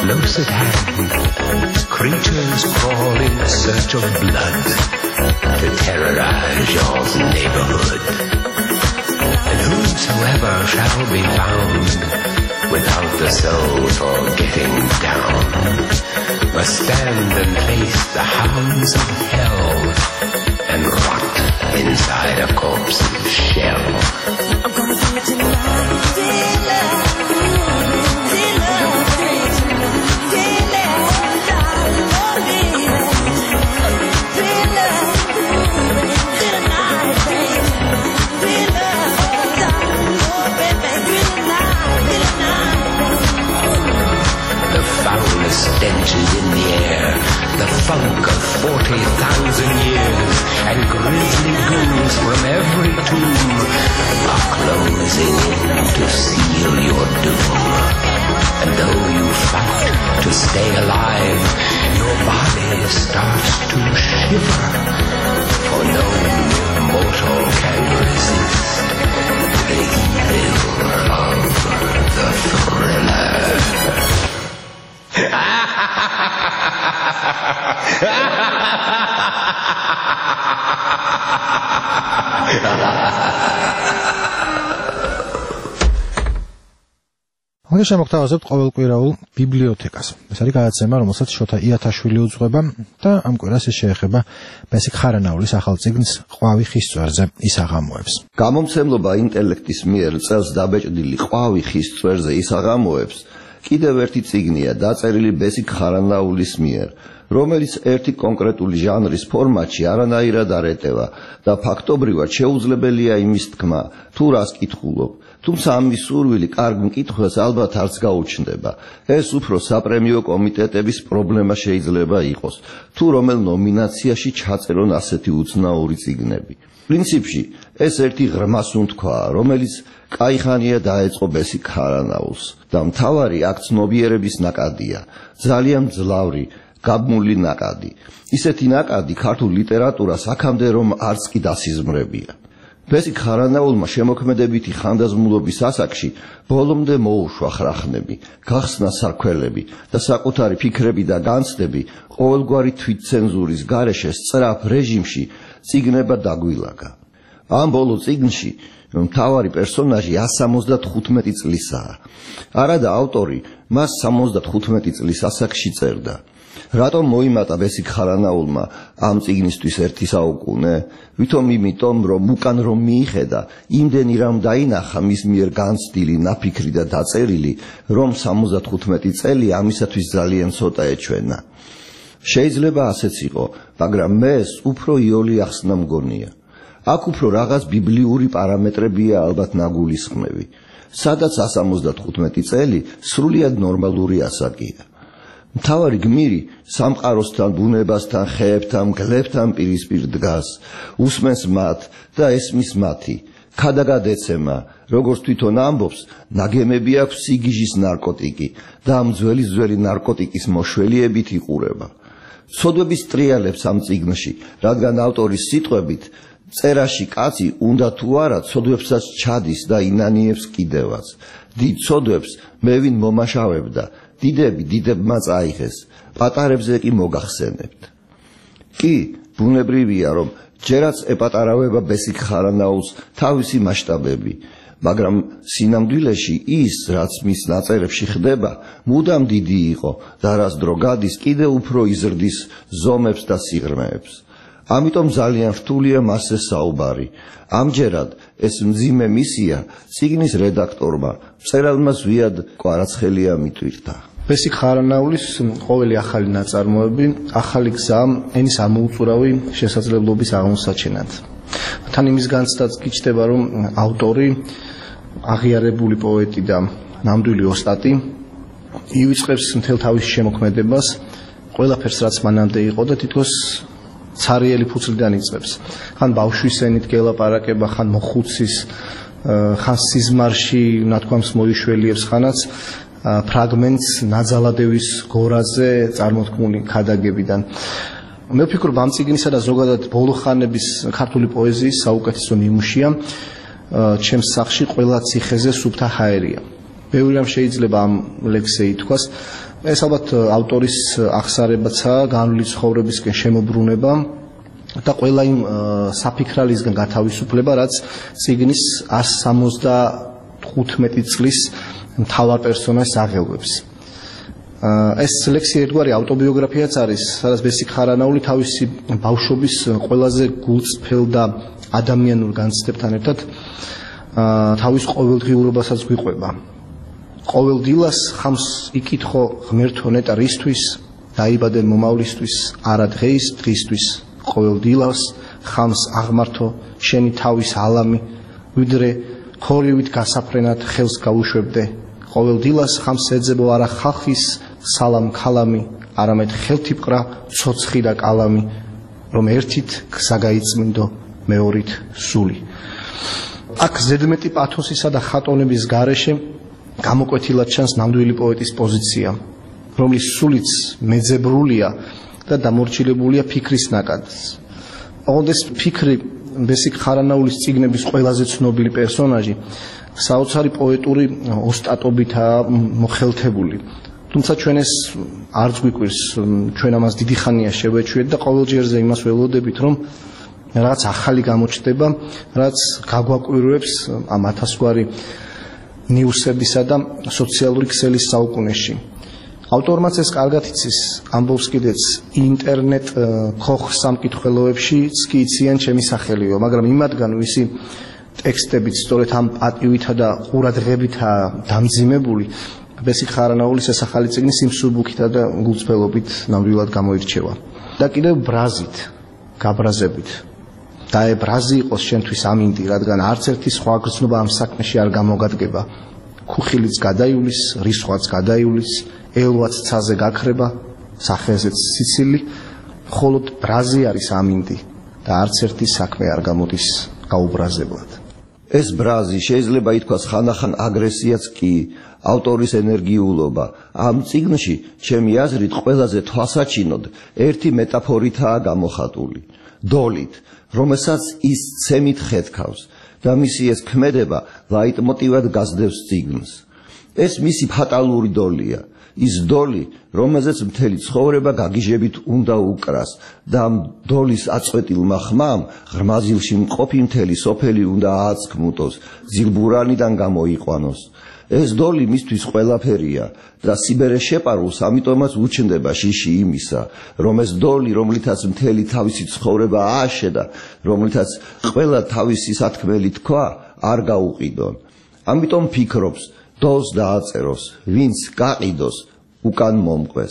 close at hand, creatures crawl in search of blood to terrorize your neighborhood. And whosoever shall be found without the soul for getting down must stand and face the hounds of hell and rot inside a corpse's shell. I'm gonna do it tonight. Stench is in the air, the funk of forty thousand years, and grisly goons from every tomb are closing in to seal your doom. And though you fight to stay alive, your body starts to shiver, for no mortal can resist the evil of the thriller. ახლა შემოგთავაზებთ ყოველკვირაულ ბიბლიოთეკას. ეს არის გადაცემა, რომელსაც შოთა იათაშვილი უძღვება და ამ კვირას ის შეეხება ბესიკ ხარანაულის ახალ წიგნს ყვავი ხის წვერზე ის აღამოებს. გამომცემლობა ინტელექტის მიერ წელს დაბეჭდილი ყვავი ხის წვერზე ის აღამოებს კიდევ ერთი წიგნია დაწერილი ბესიკ ხარანაულის მიერ, რომელიც ერთი კონკრეტული ჟანრის ფორმატში არანაირად არ ეტევა და ფაქტობრივად შეუძლებელია იმის თქმა, თუ რას კითხულობ. თუმცა ამის სურვილი კარგ მკითხველს ალბათ არც გაუჩნდება. ეს უფრო საპრემიო კომიტეტების პრობლემა შეიძლება იყოს, თუ რომელ ნომინაციაში ჩაწერონ ასეთი უცნაური წიგნები. პრინციპში ეს ერთი ღრმა სუნთქვაა, რომელიც კაიხანია დაეწყო ბესიკ ხარანაულს და მთავარი აქ ცნობიერების ნაკადია, ძალიან მძლავრი, გაბმული ნაკადი. ისეთი ნაკადი ქართულ ლიტერატურას აქამდე რომ არც კი დასიზმრებია. ბესიკ ხარანაულმა შემოქმედებითი ხანდაზმულობის ასაკში ბოლომდე მოუშვა ხრახნები, გახსნა სარქველები და საკუთარი ფიქრები და განცდები ყოველგვარი თვითცენზურის გარეშე სწრაფ რეჟიმში წიგნება დაგვილაგა. ამ ბოლო წიგნში მთავარი პერსონაჟი სამოცდათხუთმეტი წლისაა. არადა ავტორი მას სამოცდათხუთმეტი წლის ასაკში წერდა. რატომ მოიმატა ბესიკ ხარანაულმა ამ წიგნისთვის ერთი საუკუნე? ვითომ იმიტომ, რომ უკან რომ მიიხედა, იმდენი რამ დაინახა მის მიერ განცდილი, ნაფიქრი და დაწერილი, რომ სამოცდათხუთმეტი წელი ამისათვის ძალიან ცოტა ეჩვენა. შეიძლება ასეც იყო, მაგრამ მეც უფრო იოლი ახსნა მგონია. აქ უფრო რაღაც ბიბლიური პარამეტრებია ალბათ ნაგულისხმები. სადაც სამოცდათხუთმეტი წელი სრულიად ნორმალური ასაკია. მთავარი გმირი სამყაროსთან, ბუნებასთან, ხეებთან, მგლებთან პირისპირ დგას, უსმენს მათ და ესმის მათი. ქადაგადეცემა, როგორც თვითონ ამბობს, ნაგემები აქვს სიგიჟის ნარკოტიკი და ამ ძველი-ძველი ნარკოტიკის მოშველიებით იყურება. ცოდვების ტრიალებს ამ წიგნში, რადგან ავტორის სიტყვებით წერაში კაცი უნდა თუ არა ცოდვებსაც ჩადის და ინანიებს კიდევაც. დიდ ცოდვებს მე ვინ მომაშავებდა, დიდები დიდებმა წაიღეს, პატარებზე კი მოგახსენებთ. კი, ბუნებრივია, რომ ჯერაც ეპატარავება ბესიკ ხარანაულს თავისი მასშტაბები, მაგრამ სინამდვილეში ის, რაც მის ნაწერებში ხდება, მუდამ დიდი იყო და რას დრო გადის, კიდევ უფრო იზრდის ზომებს და სიღრმეებს. ამიტომ ძალიან რთულია მასზე საუბარი. ამჯერად ეს მძიმე მისია წიგნის რედაქტორმა, მწერალმა ზვიად კვარაცხელია მიტვირთა. ბესიკ ხარანაულის ყოველი ახალი ნაწარმოები ახალი გზა ენის ამოუწურავი შესაძლებლობის აღმოსაჩენად. თან იმის განცდაც გიჩნდება, რომ ავტორი, აღიარებული პოეტი და ნამდვილი ოსტატი ივიწყებს მთელ თავის შემოქმედებას, ყველაფერს რაც მანამდე იყო და თითქოს ცარიელი ფუძლიდან იწყებს. ხან ბავშვის ენით გელაპარაკება, ხან მოხუცის, ხან სიზმარში ნათქვამს მოიშველიებს, ხანაც ფრაგმენტს ნაძალადევის გორაზე წარმოთქმული ქადაგებიდან. მე ვფიქრობ, ამ წიგნისა და ზოგადად ბოლო ხანების ქართული პოეზიის საუკეთესო ნიმუშია ჩემს სახში ყველა ციხეზე სუფთა ჰაერია. ბევრი რამ შეიძლება ამ ლექსზე ითქვას. ეს ალბათ ავტორის აღსარებაცაა, განვლილი ცხოვრებისკენ შემოbrunება და ყველა იმ საფიქრალისგან გათავისუფლება, რაც წიგნის ას სამოცდახუთმეტი წლის მთავარ პერსონაჟს აღელვებს. ეს ლექსი ერთგვარი ავტობიოგრაფიაც არის, სადაც ბესიკ ხარანაული თავისი ბავშვობის ყველაზე გულწრფელ და ადამიანურ განცდებთან ერთად თავის ყოველდღიურობასაც გვიყვება. ყოველ დილას ხამს იკითხო ღმერთო ნეტა რისთვის, დაიბადე მომავლისთვის, არა დღეის დღისთვის. ყოველ დილას ხამს აღმართო შენი თავის ალამი, ვიდრე ქორივით გასაფრენად ხელს გაუშვებდე. ყოველ დილას ხამს ეძებო არა ხალხის სალამ ქალამი, არამედ ხელთიპყრა ცოცხი და კალამი, რომ ერთით გზა გაიწმინდო, მეორით სული. აქ ზედმეტი პათოსისა და ხატონების გარეშე გამოკვეთილად ჩანს ნამდვილი პოეტის პოზიცია, რომლის სულიც მეძებრულია და დამორჩილებულია ფიქრის ნაკადს. ოღონდ ეს ფიქრი ბესიკ ხარანაულის წიგნების ყველაზე ცნობილი პერსონაჟი საოცარი პოეტური ოსტატობითაა მოხელთებული. თუმცა ჩვენ ეს არც გვიკვირს, ჩვენ ამას დიდი ხანია შევეჩვიეთ და ყოველჯერზე იმას ველოდებით, რომ რაღაც ახალი გამოჩნდება, რაც გაგვაკვირვებს ამ ათასგვარი ნიუსებისა და სოციალური ქსელის საუკუნეში. ავტორმაც ეს კარგად იცის, ამბობს კიდეც ინტერნეტ ქოხ სამკითხველოებშიც კი იციან ჩემი სახელიო, მაგრამ იმათგან ვისი ტექსტებით სწორედ ამ პატივითა და ყურადღებითაა დამძიმებული, ბესიკ ხარანაულის ეს ახალი წიგნი სიმსუბუქითა და გულწრფელობით ნამდვილად გამოირჩევა. და კიდევ ბრაზით, გაბრაზებით. დაებრაზი იყოს შენთვის ამინდი, რადგან არც ერთი სხვა გრძნობა ამ საქმეში არ გამოგადგება. ქუხილიც გადაივლის, რისხვაც გადაივლის, ელვაც ცაზე გაქრება, სახეზეც სიცილი, მხოლოდ ბრაზი არის ამინდი და არც ერთი საქმე არ გამოდის გაუბრაზებლად. ეს ბრაზი შეიძლება ითქვას ხანახან აგრესიაც კი, ავტორის ენერგიულობა. ამ წიგნში, ჩემი აზრით, ყველაზე თვალსაჩინოდ ერთი მეტაფორითაა გამოხატული. დოლით, რომელსაც ის ცემით ხეთქავს და მისი ეს ქმედება ლაიტმოტივად გასდევს წიგნს. ეს მისი ფატალური დოლია. ის დოლი, რომელზეც მთელი ცხოვრება გაგიჟებით უნდა უკრას და ამ დოლის აწყვეტილმა ხმამ ღრმაზილში მყოფი მთელი სოფელი უნდა ააცქმუტოს, ძილბურანიდან გამოიყვანოს. ეს დოლი მისთვის ყველაფერია და სიბერე შეპარულს ამიტომაც უჩნდება შიში იმისა, რომ ეს დოლი, რომლითაც მთელი თავისი ცხოვრება ააშედა, რომლითაც ყველა თავისი სათქმელი თქვა, არ გაუყიდონ. ამიტომ ფიქრობს, დოლს დააწეროს, ვინც გაყიდოს, უკან მომყვეს.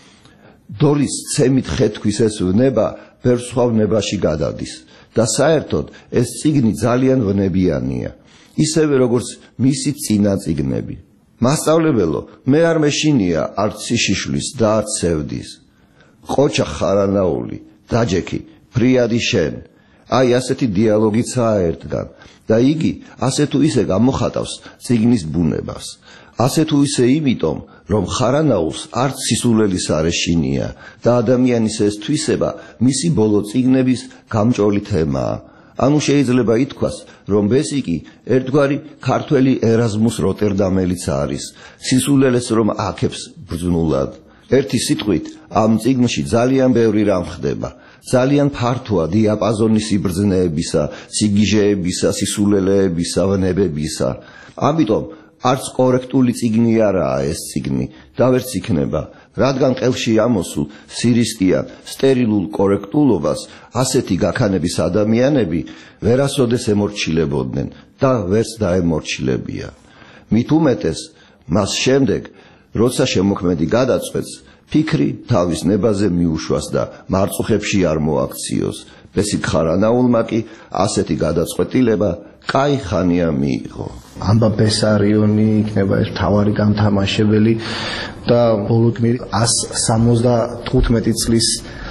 დოლის ცემით ხეთქვის ეს ვნება ბევრ სხვა ვნებაში გადადის და საერთოდ ეს წიგნი ძალიან ვნებიანია, ისევე როგორც მისი წინა წიგნები. მასწავლებელო, მე არ მეშინია არც სიშიშვლის და არც სევდის. ყოჩა ხარანაული, დაჯექი, ფრიადი შენ. აი ასეთი დიალოგიცაა ერთგან და იგი ასე თუ ისე გამოხატავს წიგნის ბუნებას. ასე თუ ისე იმიტომ, რომ ხარანაულს არც სისულელის არ ეშინია და ადამიანის ეს თვისება მისი ბოლო წიგნების გამჭოლი თემაა. ანუ შეიძლება ითქვას, რომ ბესიკი ერთგვარი ქართველი ერაზმუს როტერდამელიც არის, სისულელეს რომ აქებს ბრძნულად. ერთი სიტყვით, ამ წიგნში ძალიან ბევრი რამ ხდება. ძალიან ფართოა დიაპაზონი სიბრძნეებისა, სიგიჟეებისა, სისულელეებისა, ვნებებისა. ამიტომ არც კორექტული წიგნი არაა ეს წიგნი და ვერც იქნება, რადგან ყელში ამოსულ სირისტიან სტერილულ კორექტულობას ასეთი გაქანების ადამიანები ვერასოდეს ემორჩილებოდნენ და ვერც დაემორჩილებია. მით უმეტეს, მას შემდეგ, როცა შემოქმედი გადაწყვეტს, ფიქრი თავის ნებაზე მიუშვას და მარწუხებში არ მოაქციოს. ბესიკ ხარანაულმა კი ასეთი გადაწყვეტილება კაი ხანია მიიღო. ამბა ბესარიონი იქნება ეს მთავარი გამთამაშებელი და ბოლო გმირი ას სამოცდახუთმეტი წლის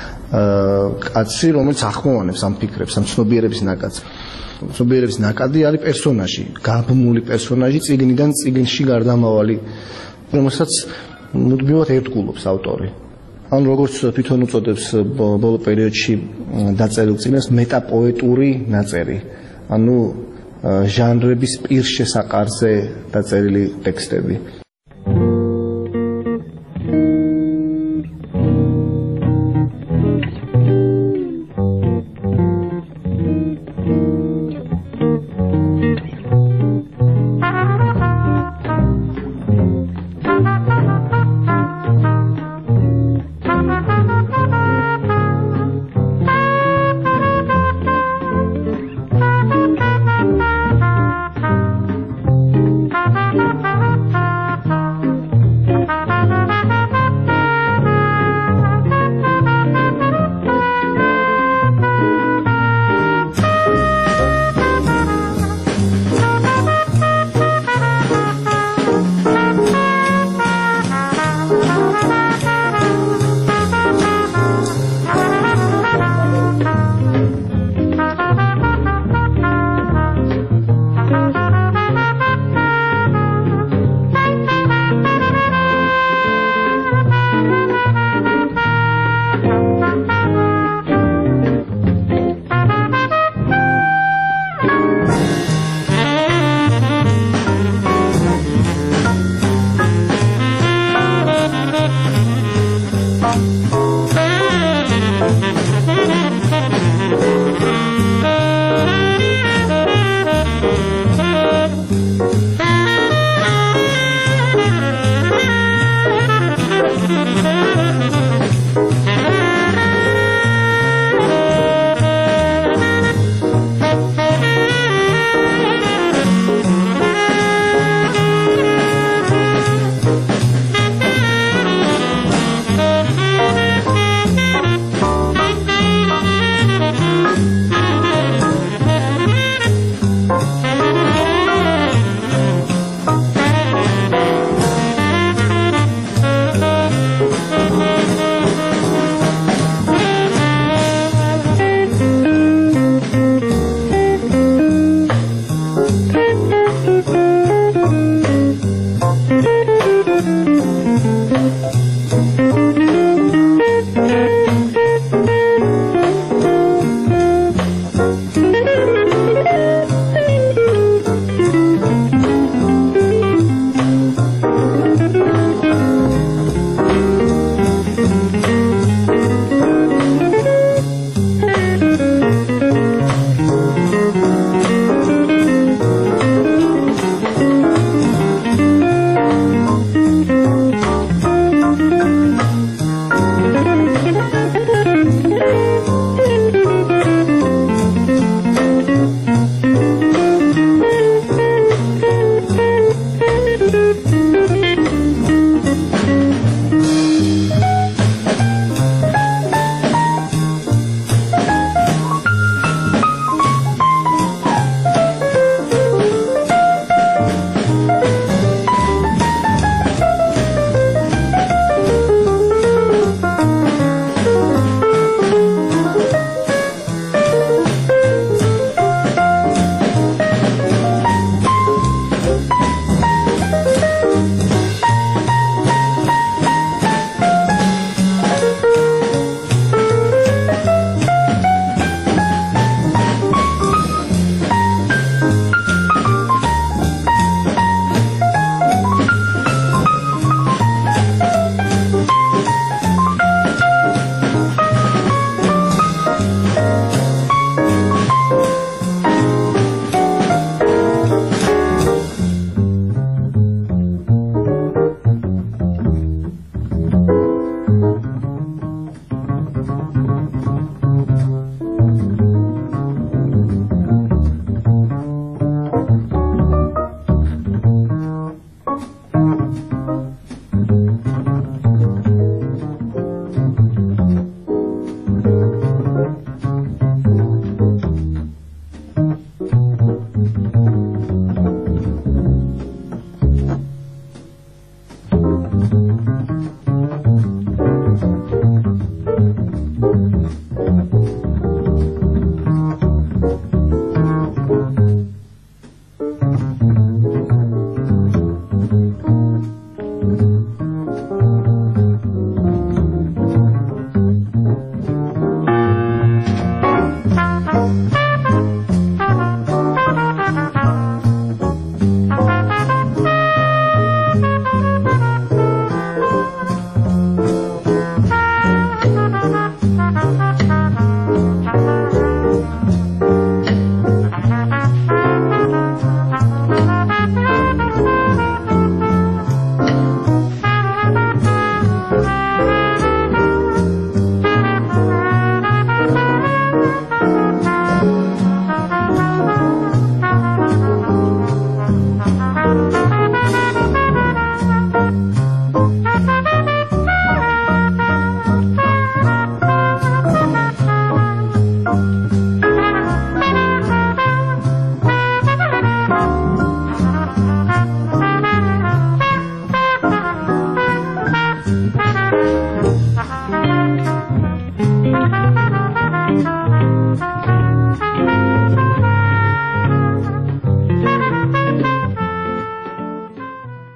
კაცი, რომელიც ახმოვანებს ამ ფიქრებს, ამ ცნობიერების ნაკადს. ცნობიერების ნაკადი არის პერსონაჟი, გაბმული პერსონაჟი წიგნიდან წიგნში გარდამავალი, რომელსაც მუდმივად ერთგულობს ავტორი. ან როგორც თვითონ უწოდებს ბოლო პერიოდში დაწერილ წიგნს მეტაპოეტური ნაწერი. ანუ ჟანრების პირშესაყარზე დაწერილი ტექსტები.